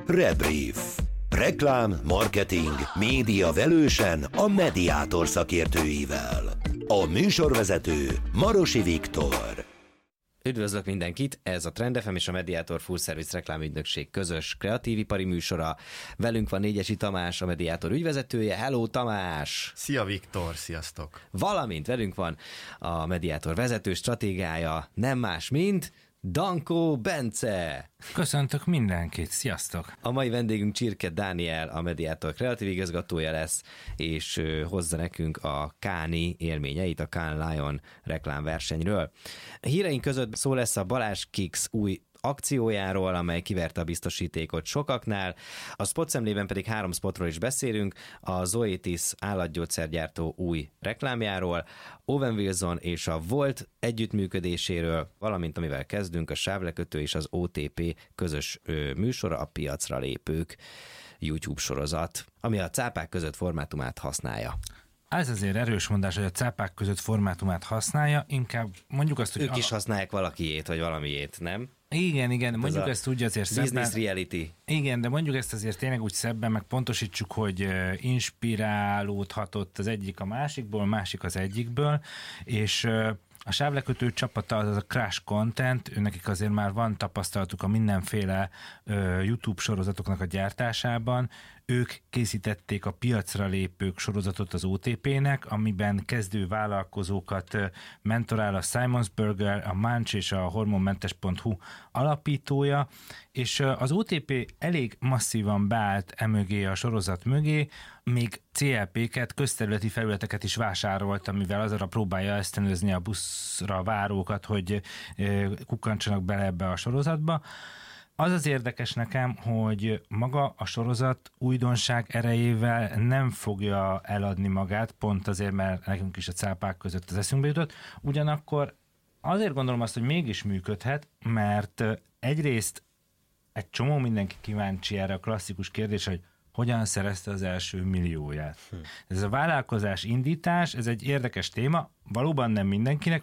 Rebrief. Reklám, marketing, média velősen a Mediator szakértőivel. A műsorvezető Marosi Viktor. Üdvözlök mindenkit, ez a Trend FM és a Mediator Full Service reklámügynökség közös kreatívipari műsora. Velünk van Négyesi Tamás, a Mediator ügyvezetője. Hello Tamás! Szia Viktor, sziasztok! Valamint velünk van a Mediator vezető stratégiája, nem más, mint Dankó Bence. Köszöntök mindenkit, sziasztok! A mai vendégünk Csirke Dániel, a Mediator kreatív igazgatója lesz, és hozza nekünk a Cannes élményeit, a Cannes Lion reklámversenyről. Híreink között szó lesz a Balázs Kix új akciójáról, amely kiverte a biztosítékot sokaknál. A spotszemlében pedig 3 spotról is beszélünk, a Zoetis állatgyógyszergyártó új reklámjáról, Owen Wilson és a Volt együttműködéséről, valamint amivel kezdünk, a Sávlekötő és az OTP közös műsora, a Piacra lépők YouTube sorozat, ami a cápák között formátumát használja. Ez azért erős mondás, hogy a cápák között formátumát használja, inkább mondjuk azt, hogy... Ők is használják valakiét, vagy valamiét, nem? Igen, mondjuk ezt úgy azért szebben... Business reality. Igen, de mondjuk ezt azért tényleg úgy szebben, meg pontosítsuk, hogy inspirálódhatott az egyik a másikból, másik az egyikből, és... A Sávlekötő csapata az a Crash Content, nekik azért már van tapasztalatuk a mindenféle YouTube sorozatoknak a gyártásában. Ők készítették a Piacra lépők sorozatot az OTP-nek, amiben kezdő vállalkozókat mentorál a Simonsburger, a Munch és a hormonmentes.hu alapítója, és az OTP elég masszívan beállt emögé a sorozat mögé, még CLP-ket, közterületi felületeket is vásárolt, amivel azra próbálja ösztönözni a buszra várókat, hogy kukkantsanak bele ebbe a sorozatba. Az az érdekes nekem, hogy maga a sorozat újdonság erejével nem fogja eladni magát, pont azért, mert nekünk is a cápák között az eszünkbe jutott. Ugyanakkor azért gondolom azt, hogy mégis működhet, mert egyrészt egy csomó mindenki kíváncsi erre a klasszikus kérdés, hogy hogyan szerezte az első millióját. Ez a vállalkozás indítás, ez egy érdekes téma, valóban nem mindenkinek,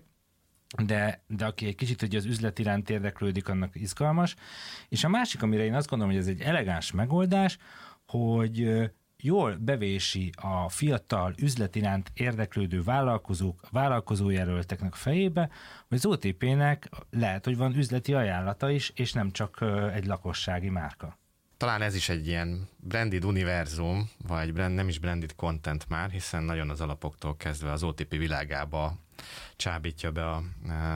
de aki egy kicsit ugye az üzlet iránt érdeklődik, annak izgalmas. És a másik, amire én azt gondolom, hogy ez egy elegáns megoldás, hogy jól bevési a fiatal üzlet iránt érdeklődő vállalkozók, vállalkozójelölteknek fejébe, hogy az OTP-nek lehet, hogy van üzleti ajánlata is, és nem csak egy lakossági márka. Talán ez is egy ilyen branded univerzum, vagy nem is branded content már, hiszen nagyon az alapoktól kezdve az OTP világába csábítja be a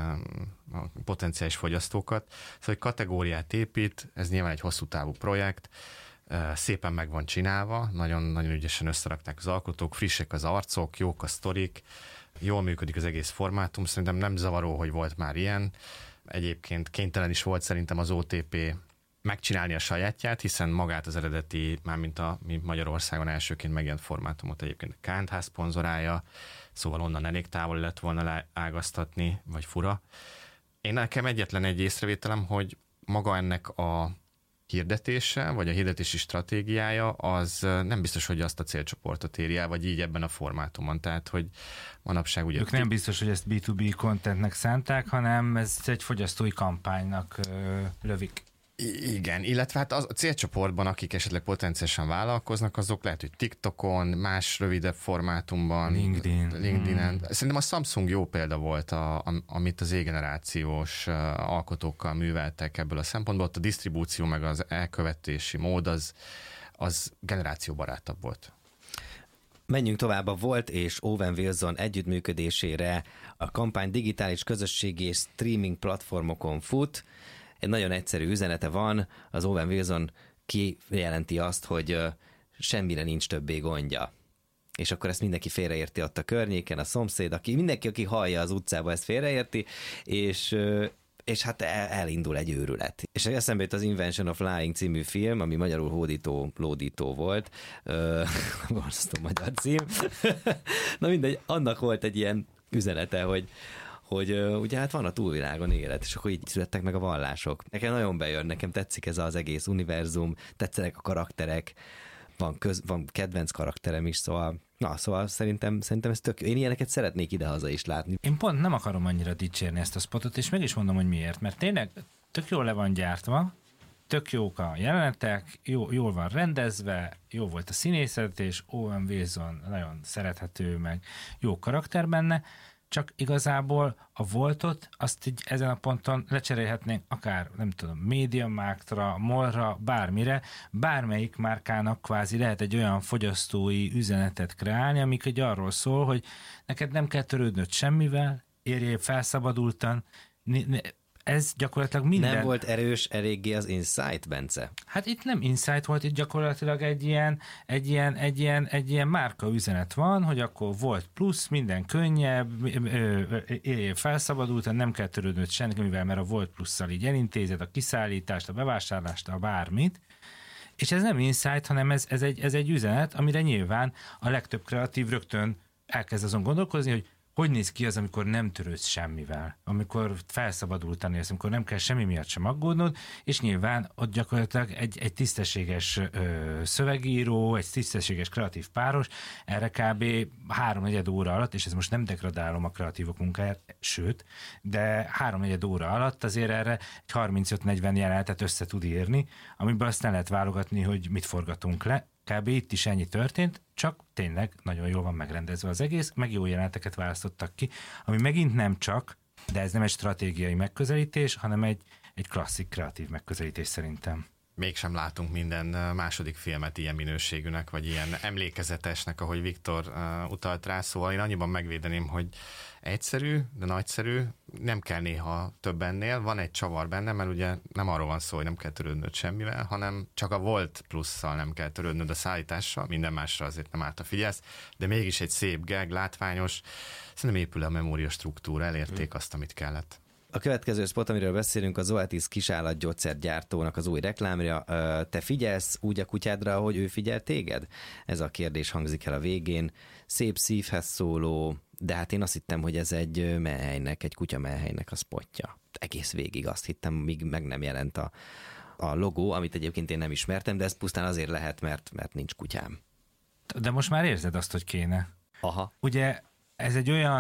potenciális fogyasztókat. Szóval, hogy kategóriát épít, ez nyilván egy hosszú távú projekt, szépen meg van csinálva, nagyon ügyesen összerakták az alkotók, frissek az arcok, jók a sztorik, jól működik az egész formátum, szerintem nem zavaró, hogy volt már ilyen. Egyébként kénytelen is volt szerintem az OTP megcsinálni a sajátját, hiszen magát az eredeti, mármint mi Magyarországon elsőként megjelent formátumot egyébként a Kánthás szponzorálja, szóval onnan elég távol lett volna ágaztatni, vagy fura. Én nekem egyetlen egy észrevételem, hogy maga ennek a hirdetése, vagy a hirdetési stratégiája, az nem biztos, hogy azt a célcsoportot éri el, vagy így ebben a formátumon. Tehát, hogy manapság ugye... Ők nem biztos, hogy ezt B2B contentnek szánták, hanem ez egy fogyasztói kampánynak lövik. Igen, illetve hát a célcsoportban, akik esetleg potenciálisan vállalkoznak, azok lehet, hogy TikTokon, más rövidebb formátumban, LinkedIn-en. Szerintem a Samsung jó példa volt, amit az Z-generációs alkotókkal műveltek ebből a szempontból. Ott a disztribúció meg az elkövetési mód az generációbarátabb volt. Menjünk tovább a Volt és Owen Wilson együttműködésére. A kampány digitális közösségi és streaming platformokon fut. Egy nagyon egyszerű üzenete van, az Owen Wilson kijelenti azt, hogy semmire nincs többé gondja. És akkor ezt mindenki félreérti ott a környéken, a szomszéd, mindenki, aki hallja az utcába, ezt félreérti, és hát elindul egy őrület. És eszembe jut az Invention of Lying című film, ami magyarul hódító, lódító volt. Borzasztó magyar cím. Na mindegy, annak volt egy ilyen üzenete, hogy ugye hát van a túlvilágon élet, és akkor így születtek meg a vallások. Nekem nagyon bejön, nekem tetszik ez az egész univerzum, tetszenek a karakterek, van kedvenc karakterem is, szóval szerintem ez tök jó. Én ilyeneket szeretnék idehaza is látni. Én pont nem akarom annyira dicsérni ezt a spotot, és meg is mondom, hogy miért, mert tényleg tök jól le van gyártva, tök jók a jelenetek, jól van rendezve, jó volt a színészet, és Owen Wilson nagyon szerethető, meg jó karakter benne, csak igazából a Voltot azt így ezen a ponton lecserélhetnénk akár, nem tudom, MediaMarktra, Mallra, bármire, bármelyik márkának kvázi lehet egy olyan fogyasztói üzenetet kreálni, amik egy arról szól, hogy neked nem kell törődnöd semmivel, érjél felszabadultan, ez gyakorlatilag minden... Nem volt erős eléggé az Insight, Bence? Hát itt nem Insight volt, itt gyakorlatilag egy ilyen márka üzenet van, hogy akkor volt plusz, minden könnyebb, éljél felszabadultan, nem kell törődnöd semmivel, mert a Volt Plusszal így elintézed a kiszállítást, a bevásárlást, a bármit, és ez nem Insight, hanem ez egy üzenet, amire nyilván a legtöbb kreatív rögtön elkezd azon gondolkozni, hogy néz ki az, amikor nem törődsz semmivel, amikor felszabadultan élsz, amikor nem kell semmi miatt sem aggódnod, és nyilván ott gyakorlatilag egy tisztességes szövegíró, egy tisztességes kreatív páros, erre kb. 3-4 óra alatt, és ez most nem degradálom a kreatívok munkáját, sőt, de 3-4 óra alatt azért erre egy 35-40 jelenetet össze tud írni, amiből azt nem lehet válogatni, hogy mit forgatunk le. Kb. Itt is ennyi történt, csak tényleg nagyon jól van megrendezve az egész, meg jó jeleneteket választottak ki, ami megint nem csak, de ez nem egy stratégiai megközelítés, hanem egy klasszik kreatív megközelítés szerintem. Mégsem látunk minden második filmet ilyen minőségűnek, vagy ilyen emlékezetesnek, ahogy Viktor utalt rá, szóval én annyiban megvédeném, hogy egyszerű, de nagyszerű, nem kell néha több ennél, van egy csavar benne, mert ugye nem arról van szó, hogy nem kell törődnöd semmivel, hanem csak a Volt Plusszal nem kell törődnöd a szállítással, minden másra azért nem állt a figyelsz, de mégis egy szép gag, látványos, szerintem épül a memória struktúra, elérték azt, amit kellett. A következő spot, amiről beszélünk, a Zoetis kisállatgyógyszergyártónak az új reklámja. Te figyelsz úgy a kutyádra, hogy ő figyel téged? Ez a kérdés hangzik el a végén. Szép szívhez szóló, de hát én azt hittem, hogy ez egy mehelynek, egy kutya mehelynek a spotja. Egész végig azt hittem, míg meg nem jelent a logó, amit egyébként én nem ismertem, de ez pusztán azért lehet, mert nincs kutyám. De most már érzed azt, hogy kéne. Aha. Ugye ez egy olyan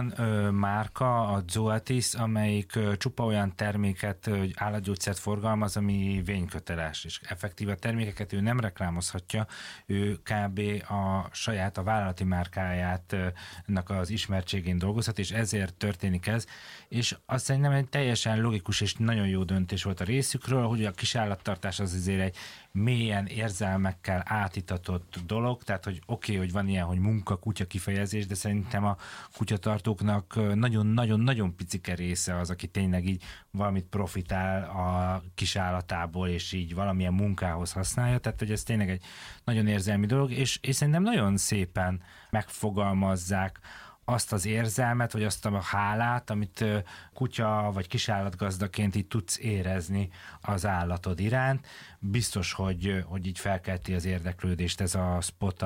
márka, a Zoetis, amelyik csupa olyan terméket, állatgyógyszert forgalmaz, ami vényköteles, és effektív a termékeket ő nem reklámozhatja, ő kb. A saját, a vállalati márkáját ennek az ismertségén dolgozhat, és ezért történik ez, és azt szerintem egy teljesen logikus és nagyon jó döntés volt a részükről, hogy a kisállattartás az azért egy mélyen érzelmekkel átitatott dolog, tehát hogy oké, hogy van ilyen, hogy munka, kutya kifejezés, de szerintem a kutyatartóknak nagyon-nagyon-nagyon picike része az, aki tényleg így valamit profitál a kisállatából, és így valamilyen munkához használja, tehát hogy ez tényleg egy nagyon érzelmi dolog, és szerintem nagyon szépen megfogalmazzák azt az érzelmet, vagy azt a hálát, amit kutya vagy kisállatgazdaként így tudsz érezni az állatod iránt. Biztos, hogy így felkelti az érdeklődést ez a spot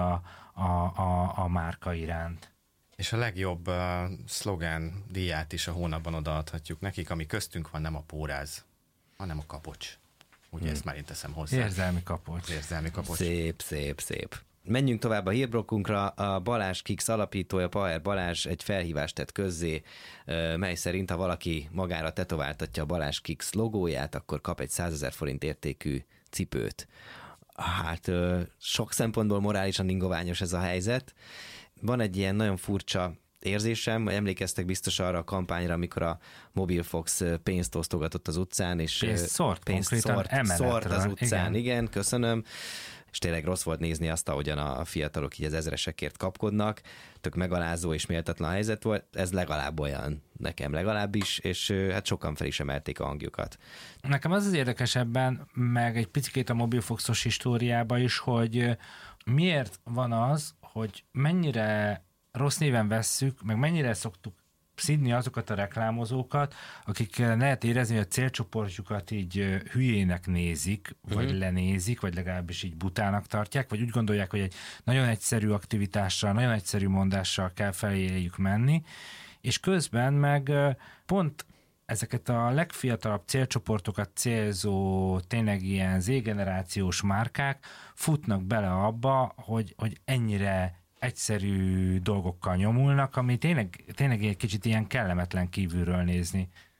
a márka iránt. És a legjobb szlogán díját is a hónapban odaadhatjuk nekik, ami köztünk van, nem a póráz, hanem a kapocs. Ugye ezt már én teszem hozzá. Érzelmi kapocs. Érzelmi kapocs. Szép. Menjünk tovább a hírblokkunkra. A Balázs Kix alapítója, Paher Balázs egy felhívást tett közzé, mely szerint ha valaki magára tetováltatja a Balázs Kix logóját, akkor kap egy 100 000 forint értékű cipőt. Hát sok szempontból morálisan ingoványos ez a helyzet. Van egy ilyen nagyon furcsa érzésem, emlékeztek biztos arra a kampányra, amikor a Mobilfox pénzt osztogatott az utcán, és pénzt szórt az utcán. Igen, köszönöm. És tényleg rossz volt nézni azt, ahogyan a fiatalok így az ezresekért kapkodnak. Tök megalázó és méltatlan helyzet volt. Ez legalább olyan, nekem legalábbis, és hát sokan fel is emelték a hangjukat. Nekem az érdekesebben, meg egy picit a Mobilfoxos históriában is, hogy miért van az, hogy mennyire rossz néven vesszük, meg mennyire szoktuk szidni azokat a reklámozókat, akik lehet érezni, hogy a célcsoportjukat így hülyének nézik, vagy lenézik, vagy legalábbis így butának tartják, vagy úgy gondolják, hogy egy nagyon egyszerű aktivitással, nagyon egyszerű mondással kell feléjük menni, és közben meg pont ezeket a legfiatalabb célcsoportokat célzó, tényleg ilyen Z-generációs márkák futnak bele abba, hogy ennyire egyszerű dolgokkal nyomulnak, ami tényleg egy kicsit ilyen kellemetlen kívülről nézni.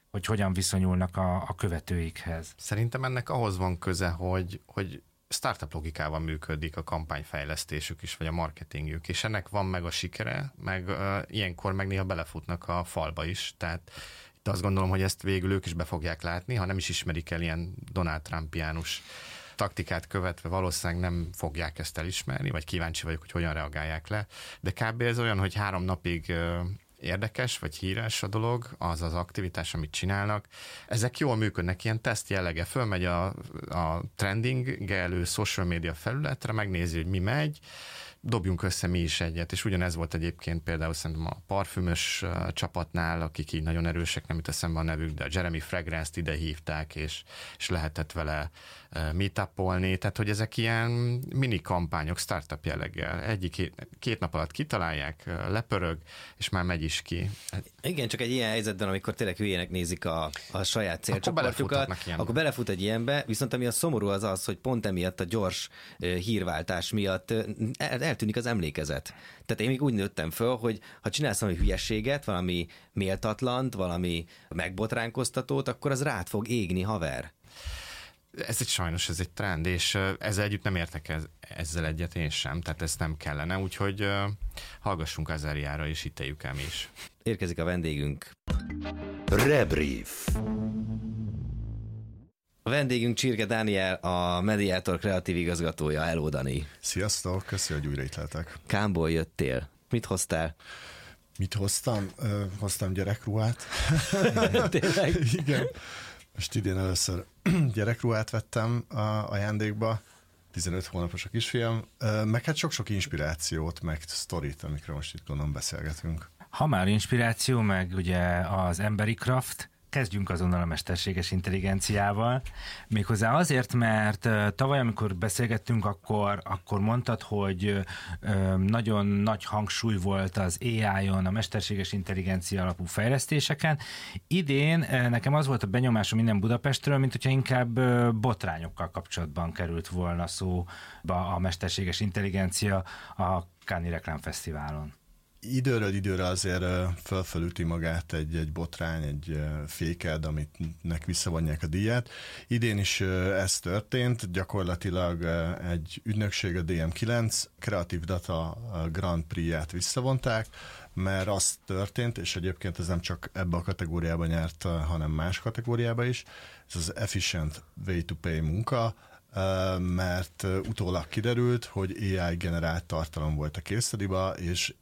hogy hogyan viszonyulnak a követőikhez. Szerintem ennek ahhoz van köze, hogy startup logikával működik a kampányfejlesztésük is, vagy a marketingjük, és ennek van meg a sikere, meg ilyenkor meg néha belefutnak a falba is, tehát itt azt gondolom, hogy ezt végül ők is be fogják látni, ha nem is ismerik el ilyen Donald Trumpiánus taktikát követve, valószínűleg nem fogják ezt elismerni, vagy kíváncsi vagyok, hogy hogyan reagálják le, de kb. Ez olyan, hogy 3 napig érdekes, vagy híres a dolog, az az aktivitás, amit csinálnak. Ezek jól működnek, ilyen teszt jellege. Fölmegy a trendingelő social media felületre, megnézi, hogy mi megy, dobjunk össze mi is egyet, és ugyanez volt egyébként például szerintem a parfümös csapatnál, akik így nagyon erősek, nem jut eszembe a nevük, de a Jeremy Fragrance-t ide hívták, és lehetett vele meetupolni, tehát hogy ezek ilyen mini kampányok, startup jelleggel. 1-2 nap alatt kitalálják, lepörög, és már megy is ki. Igen, csak egy ilyen helyzetben, amikor tényleg hülyének nézik a saját célcsoportjukat, akkor belefut egy ilyenbe, viszont ami a szomorú az, hogy pont emiatt a gyors hírváltás miatt eltűnik az emlékezet. Tehát én még úgy nőttem föl, hogy ha csinálsz valami hülyességet, valami méltatlant, valami megbotránkoztatót, akkor az rád fog égni, haver. Sajnos ez egy trend, és ezzel együtt nem értek ezzel egyet én sem, tehát ez nem kellene, úgyhogy hallgassunk Azariára, és ítéljük el mi is. Érkezik a vendégünk. Rebrief. A vendégünk Csirke Dániel, a Mediator kreatív igazgatója. Hello, Dani. Sziasztok, köszönöm, hogy újra itt lehetek. Kámból jöttél. Mit hoztál? Mit hoztam? Hoztam gyerekruhát. Tényleg? Igen. Most idén először gyerekruhát vettem ajándékba, 15 hónapos a kisfiam, meg hát sok-sok inspirációt, meg sztorit, amikről most itt gondolom beszélgetünk. Ha már inspiráció, meg ugye az emberi kraft, kezdjünk azonnal a mesterséges intelligenciával. Méghozzá azért, mert tavaly, amikor beszélgettünk, akkor mondtad, hogy nagyon nagy hangsúly volt az AI-on, a mesterséges intelligencia alapú fejlesztéseken. Idén nekem az volt a benyomásom minden Budapestről, mint hogyha inkább botrányokkal kapcsolatban került volna szóba a mesterséges intelligencia a Cannes Reklámfesztiválon. Időről időre azért fölfelüti magát egy botrány, egy féked, amitnek visszavonják a díját. Idén is ez történt, gyakorlatilag egy ügynökség, a DM9 Creative Data Grand Prix-ját visszavonták, mert az történt, és egyébként ez nem csak ebbe a kategóriában nyert, hanem más kategóriában is, ez az Efficient Way to Pay munka, mert utólag kiderült, hogy AI generált tartalom volt a case study-ba, és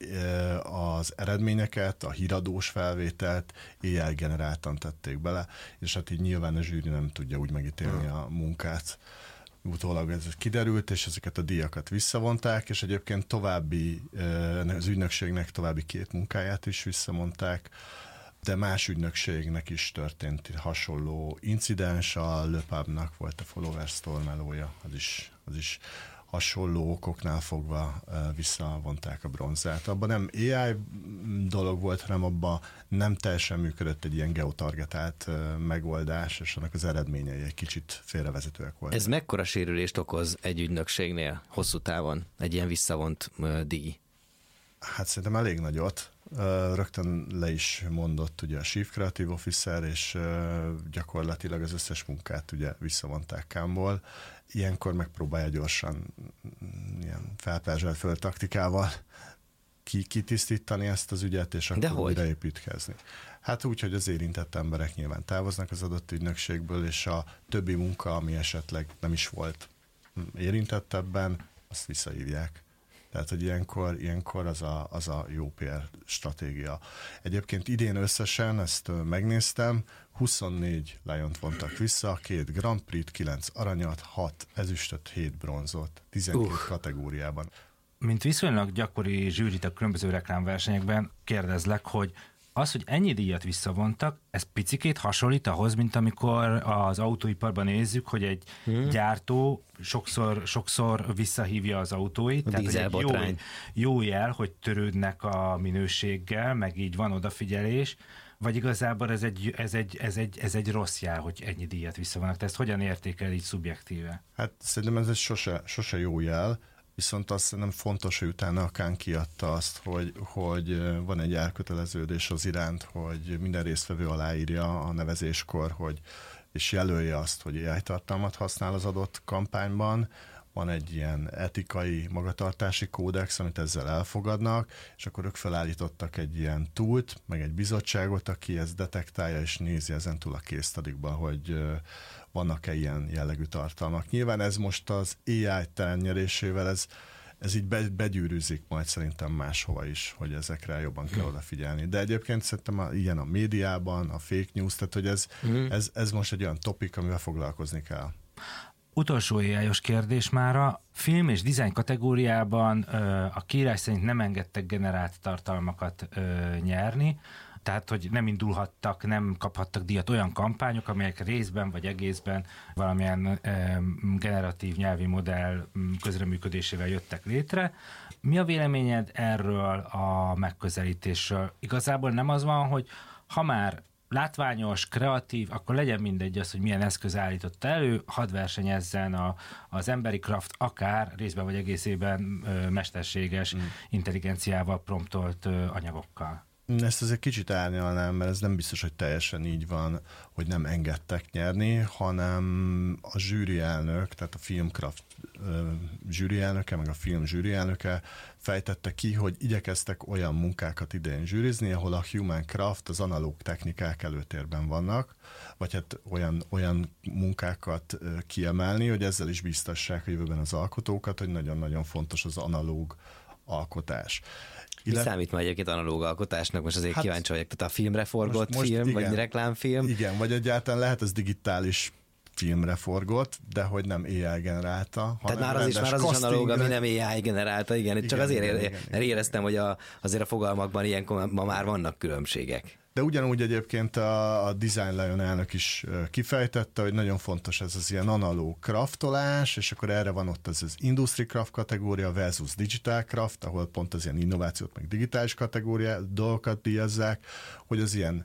az eredményeket, a híradós felvételt AI generáltan tették bele, és hát így nyilván a zsűri nem tudja úgy megítélni a munkát. Utólag ez kiderült, és ezeket a díjakat visszavonták, és egyébként további, az ügynökségnek további 2 munkáját is visszamondták, de más ügynökségnek is történt hasonló incidens, a Le Pubnak volt a Follower Store melója, az is hasonló okoknál fogva visszavonták a bronzát. Abban nem AI dolog volt, hanem abban nem teljesen működött egy ilyen geotargetált megoldás, és annak az eredményei egy kicsit félrevezetőek voltak. Ez mekkora sérülést okoz egy ügynökségnél hosszú távon, egy ilyen visszavont díj? Hát szerintem elég nagyot. Rögtön le is mondott ugye a Chief Creative Officer, és gyakorlatilag az összes munkát ugye visszavonták Cannes-ból. Ilyenkor megpróbálja gyorsan ilyen felperzselt föltaktikával kitisztítani ezt az ügyet, és akkor újraépítkezni. Hát úgy, hogy az érintett emberek nyilván távoznak az adott ügynökségből, és a többi munka, ami esetleg nem is volt érintett ebben, azt visszahívják. Tehát, hogy ilyenkor az a jó PR stratégia. Egyébként idén összesen, ezt megnéztem, 24 Liont vontak vissza, 2 Grand Prix-t, 9 aranyat, 6 ezüstöt, 7 bronzot, 12 kategóriában. Mint viszonylag gyakori zsűrit a különböző reklámversenyekben kérdezlek, hogy az, hogy ennyi díjat visszavontak, ez picikét hasonlít ahhoz, mint amikor az autóiparban nézzük, hogy egy gyártó sokszor visszahívja az autóit. A tehát egy jó jel, hogy törődnek a minőséggel, meg így van odafigyelés, vagy igazából ez egy rossz jel, hogy ennyi díjat visszavonnak. Te ezt hogyan értékel így szubjektíve? Hát szerintem ez egy sose jó jel. viszont azt nem fontos, hogy utána a Cannes kiadta azt, hogy van egy elköteleződés az iránt, hogy minden résztvevő aláírja a nevezéskor, és jelölje azt, hogy AI tartalmat használ az adott kampányban. Van egy ilyen etikai magatartási kódex, amit ezzel elfogadnak, és akkor ők felállítottak egy ilyen túlt, meg egy bizottságot, aki ezt detektálja, és nézi ezen túl a case study-ba, hogy vannak-e ilyen jellegű tartalmak. Nyilván ez most az AI terennyerésével, ez így begyűrűzik majd szerintem máshova is, hogy ezekre jobban kell odafigyelni. De egyébként szerintem ilyen a médiában, a fake news, tehát hogy ez most egy olyan topik, amivel foglalkozni kell. Utolsó AI-os kérdés mára. Film és design kategóriában a kiírás szerint nem engedtek generált tartalmakat nyerni, tehát hogy nem indulhattak, nem kaphattak díjat olyan kampányok, amelyek részben vagy egészben valamilyen generatív nyelvi modell közreműködésével jöttek létre. Mi a véleményed erről a megközelítésről? Igazából nem az van, hogy ha már látványos, kreatív, akkor legyen mindegy az, hogy milyen eszköz állította elő, hadd versenyezzen az emberi craft akár részben vagy egészében mesterséges intelligenciával promptolt anyagokkal. Ezt azért kicsit árnyalnám, mert ez nem biztos, hogy teljesen így van, hogy nem engedtek nyerni, hanem a zsűri elnök, tehát a Filmcraft zsűri elnöke, meg a film zsűri elnöke fejtette ki, hogy igyekeztek olyan munkákat idején zsűrizni, ahol a human craft, az analóg technikák előtérben vannak, vagy hát olyan munkákat kiemelni, hogy ezzel is biztassák a jövőben az alkotókat, hogy nagyon-nagyon fontos az analóg alkotás. Mi számít már egyébként analóg alkotásnak? Most azért kíváncsi vagyok. Tehát a filmre forgott most film, igen, vagy reklámfilm? Igen, vagy egyáltalán lehet az digitális filmre forgott, de hogy nem AI generálta. Tehát már az is analóg, ami nem AI generálta, igen. Csak azért éreztem, hogy azért a fogalmakban ilyenkor ma már vannak különbségek. De ugyanúgy egyébként a Design Lion elnök is kifejtette, hogy nagyon fontos ez az ilyen analóg craftolás, és akkor erre van ott az Industry Craft kategória versus Digital Craft, ahol pont az ilyen innovációt, meg digitális kategória dolgokat díjazzák, hogy az ilyen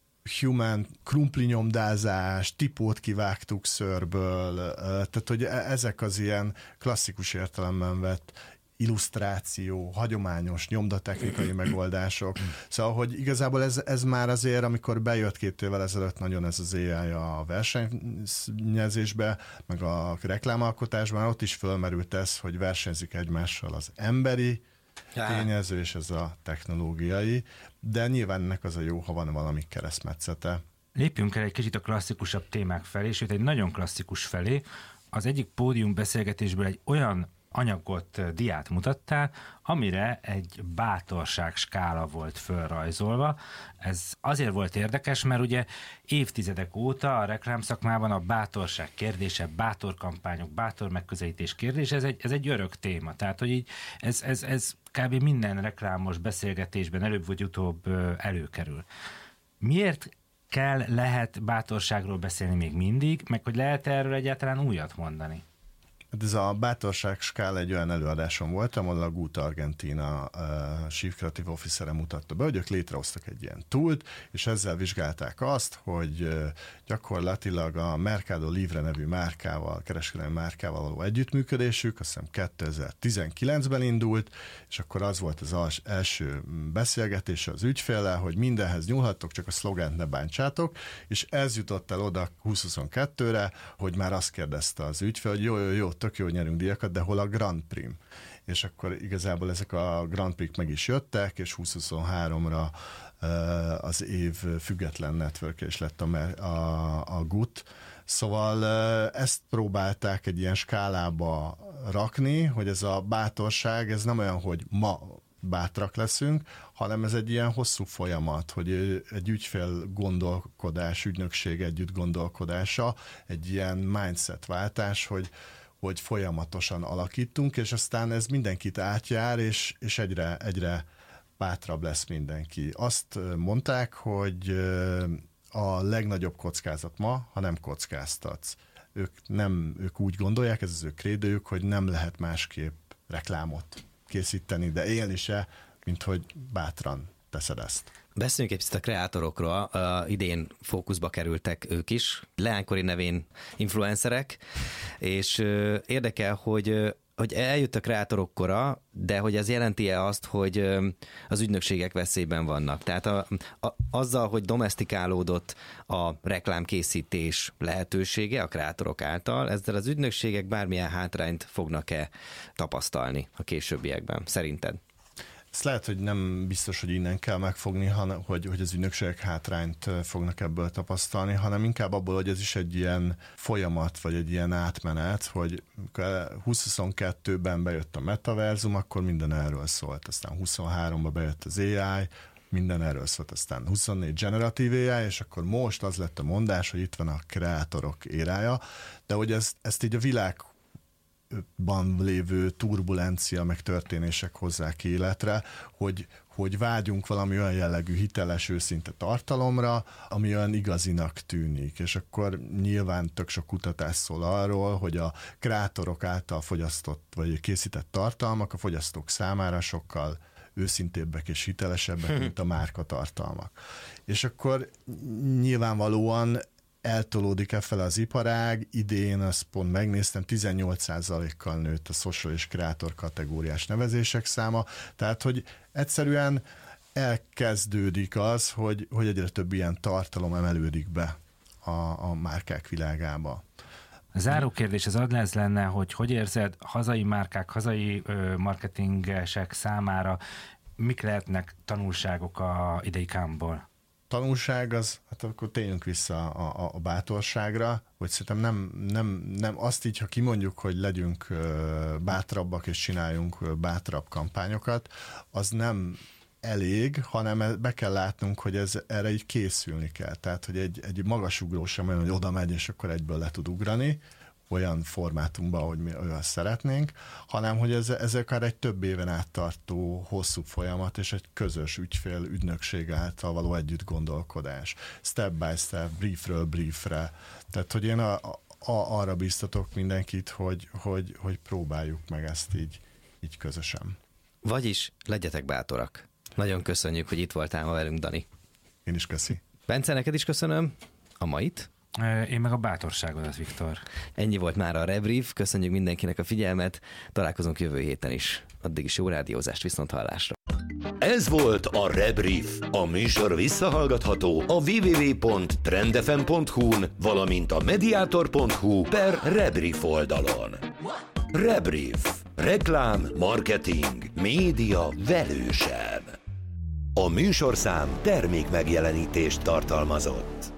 human krumplinyomdázás, tipót kivágtuk szörből, tehát hogy ezek az ilyen klasszikus értelemben vett illusztráció, hagyományos nyomdatechnikai megoldások. Szóval, hogy igazából ez már azért, amikor bejött 2 évvel ezelőtt nagyon ez az AI a versenyezésbe, meg a reklámalkotásban, ott is fölmerült ez, hogy versenyzik egymással az emberi tényező és ez a technológiai, de nyilván ennek az a jó, ha van valami keresztmetszete. Lépjünk el egy kicsit a klasszikusabb témák felé, sőt egy nagyon klasszikus felé. Az egyik pódium beszélgetésből egy olyan anyagot, diát mutattál, amire egy bátorság skála volt fölrajzolva. Ez azért volt érdekes, mert ugye évtizedek óta a reklámszakmában a bátorság kérdése, bátor kampányok, bátor megközelítés kérdése, ez egy örök téma. Tehát, hogy így ez kb. Minden reklámos beszélgetésben előbb vagy utóbb előkerül. Miért lehet bátorságról beszélni még mindig, meg hogy lehet erről egyáltalán újat mondani? Ez a bátorság skála egy olyan előadáson voltam, ahol a Gut Argentina Chief Creative Officer-e mutatta be, hogy ők létrehoztak egy ilyen toolt, és ezzel vizsgálták azt, hogy gyakorlatilag a Mercado Libre nevű márkával, kereskedelmi márkával való együttműködésük, azt hiszem 2019-ben indult, és akkor az volt az első beszélgetés az ügyféllel, hogy mindenhez nyúlhattok, csak a szlogent ne bántsátok, és ez jutott el oda 2022-re, hogy már azt kérdezte az ügyfél, hogy jó, tök jó, nyerünk díjakat, de hol a Grand Prix? És akkor igazából ezek a Grand Prix meg is jöttek, és 2023-ra az év független network is lett a GUT. Szóval ezt próbálták egy ilyen skálába rakni, hogy ez a bátorság, ez nem olyan, hogy ma bátrak leszünk, hanem ez egy ilyen hosszú folyamat, hogy egy ügyfél gondolkodás, ügynökség együtt gondolkodása, egy ilyen mindset váltás, hogy folyamatosan alakítunk, és aztán ez mindenkit átjár, és egyre bátrabb lesz mindenki. Azt mondták, hogy a legnagyobb kockázat ma, ha nem kockáztatsz. Ők úgy gondolják, ez az ő krédőjük, hogy nem lehet másképp reklámot készíteni, de élni se, mint hogy bátran teszed ezt. Beszéljünk egy picit a kreátorokról. Idén fókuszba kerültek ők is, leánykori nevén influencerek, és érdekel, hogy hogy eljött a kreátorok kora, de hogy ez jelenti-e azt, hogy az ügynökségek veszélyben vannak? Tehát azzal, hogy domesztikálódott a reklámkészítés lehetősége a kreátorok által, ezzel az ügynökségek bármilyen hátrányt fognak-e tapasztalni a későbbiekben, szerinted? Ez lehet, hogy nem biztos, hogy innen kell megfogni, hanem hogy az ügynökségek hátrányt fognak ebből tapasztalni, hanem inkább abból, hogy ez is egy ilyen folyamat, vagy egy ilyen átmenet, hogy 2022-ben bejött a metaverzum, akkor minden erről szólt. Aztán 23-ban bejött az AI, minden erről szólt. Aztán 24 generatív AI, és akkor most az lett a mondás, hogy itt van a kreátorok érája, de hogy ezt így a világban lévő turbulencia meg történések hozzák életre, hogy vágyunk valami olyan jellegű hiteles, őszinte tartalomra, ami olyan igazinak tűnik. És akkor nyilván tök sok kutatás szól arról, hogy a kreátorok által fogyasztott vagy készített tartalmak a fogyasztók számára sokkal őszintébbek és hitelesebbek, mint a márkatartalmak. És akkor nyilvánvalóan eltolódik fel az iparág, idén azt pont megnéztem, 18%-kal nőtt a social és kreator kategóriás nevezések száma, tehát hogy egyszerűen elkezdődik az, hogy egyre több ilyen tartalom emelődik be a márkák világába. A záró kérdés az ez lenne, hogy érzed hazai márkák, hazai marketingesek számára, mik lehetnek tanulságok a idei Cannes-ból? Tanulság az, hát akkor térjünk vissza a bátorságra, hogy szerintem nem azt így, ha kimondjuk, hogy legyünk bátrabbak és csináljunk bátrabb kampányokat, az nem elég, hanem be kell látnunk, hogy erre így készülni kell. Tehát, hogy egy magasugró sem olyan, hogy oda megy, és akkor egyből le tud ugrani, olyan formátumban, ahogy mi olyan szeretnénk, hanem hogy ez akár egy több éven át tartó hosszú folyamat, és egy közös ügynökség által való együtt gondolkodás. Step by step, briefről briefre. Tehát, hogy én arra biztatok mindenkit, hogy próbáljuk meg ezt így közösen. Vagyis legyetek bátorak. Nagyon köszönjük, hogy itt voltál ma velünk, Dani. Én is köszi. Bence, neked is köszönöm a mait. Én meg a bátorságodat, Viktor. Ennyi volt már a Rebrief, köszönjük mindenkinek a figyelmet, találkozunk jövő héten is. Addig is jó rádiózást, viszonthallásra. Ez volt a Rebrief. A műsor visszahallgatható a www.trendfm.hu-n, valamint a mediator.hu/Rebrief oldalon. Rebrief. Reklám, marketing, média velősen. A műsorszám termékmegjelenítést tartalmazott.